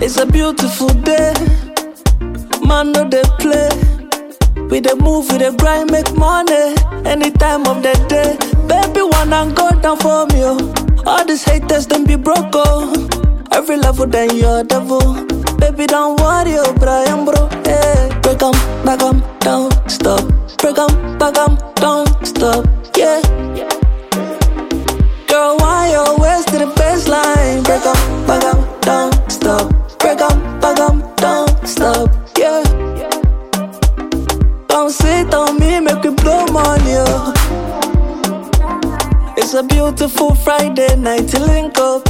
It's a beautiful day. Man, no they play. We dey move, we dey grind, make money any time of the day. Baby, wanna go down for me, oh. All these haters, them be broke, oh. Every level, then you're devil. Baby, don't worry, oh, Brian, bro. Hey, break 'em, back 'em, don't stop. Break 'em, back 'em, don't stop. Yeah. Girl, why you always to the baseline? Break 'em, back 'em, don't stop. Break 'em, back 'em, don't stop. Yeah. Don't sit on me, make me blow money, oh. It's a beautiful Friday night to link up.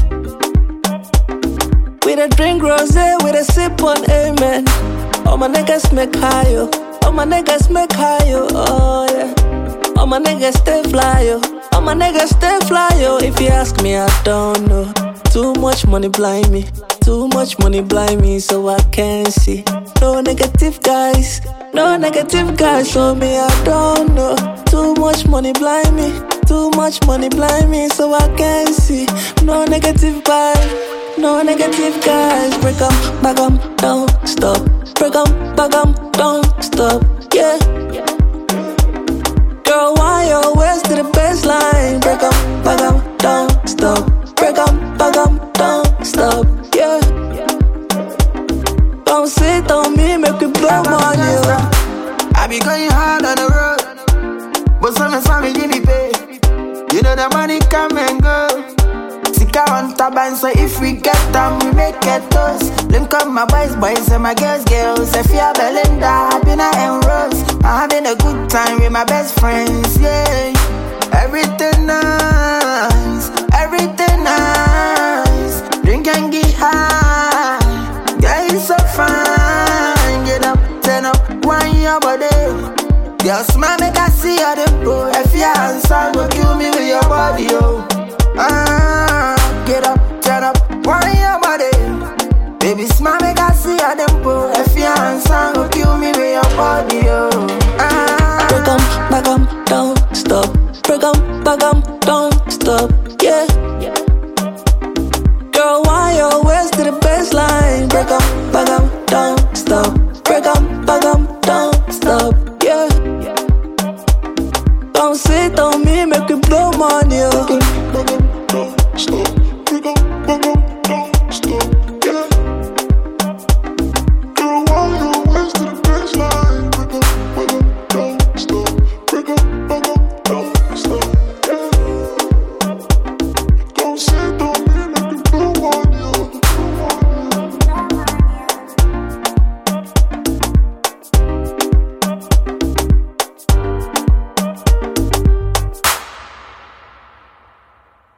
We da drink rosé, we da sip on amen. All my niggas make high, oh. All my niggas make high, oh yeah. All my niggas stay fly, oh. All my niggas stay fly, oh. If you ask me, I don't know. Too much money blind me. Too much money blind me, so I can't see. No negative guys, no negative guys, so me, I don't know. Too much money blind me. Too much money blind me, so I can't see. No negative guys, no negative guys. Break 'em, back 'em, don't stop. Break 'em, back 'em, don't stop. Yeah. Girl, why you always to the baseline? Break 'em, back 'em, don't stop. Break 'em, back 'em, don't stop. Yeah. Don't sit on me, make me blow money. I be going hard on the road, but some give me pay. You know the money come and go. Sika on taban, so if we get them, we make it toast. Link up my boys and my girls. If you're Belinda, Abina and Rose, I'm having a good time with my best friends, yeah. Everything nice, everything nice. Drink and get high, yeah, it's so fine. Get up, turn up, wine your body. Girl, smile, make I see how them go. If your hands are go kill me with your body, oh. Get up, turn up, wine your body. Baby, smile, make I see how them go. If your hands are go kill me with your body, oh. Break 'em, back 'em, don't stop. Break 'em, back 'em, don't stop. Yeah. Girl, why you always to the baseline? Break 'em, back 'em, don't stop. Break 'em, back 'em, don't stop. Yeah. Don't sit on me, make me blow money, oh.